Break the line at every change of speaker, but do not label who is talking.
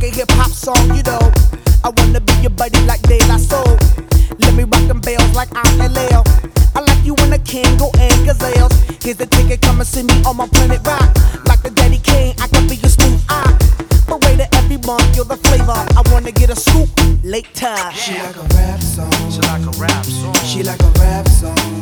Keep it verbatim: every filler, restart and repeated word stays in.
like a hip hop song, you know. I wanna be your buddy like De La Soul. Let me rock them bells like I'm L L. I like you when a king go and gazelles. Here's the ticket, come and see me on my planet rock. Like the Daddy King, I can be your smooth eye. Parade every month, you're the flavor. I wanna get a scoop later.
She like a rap song.
She like a rap song.
She like a rap song.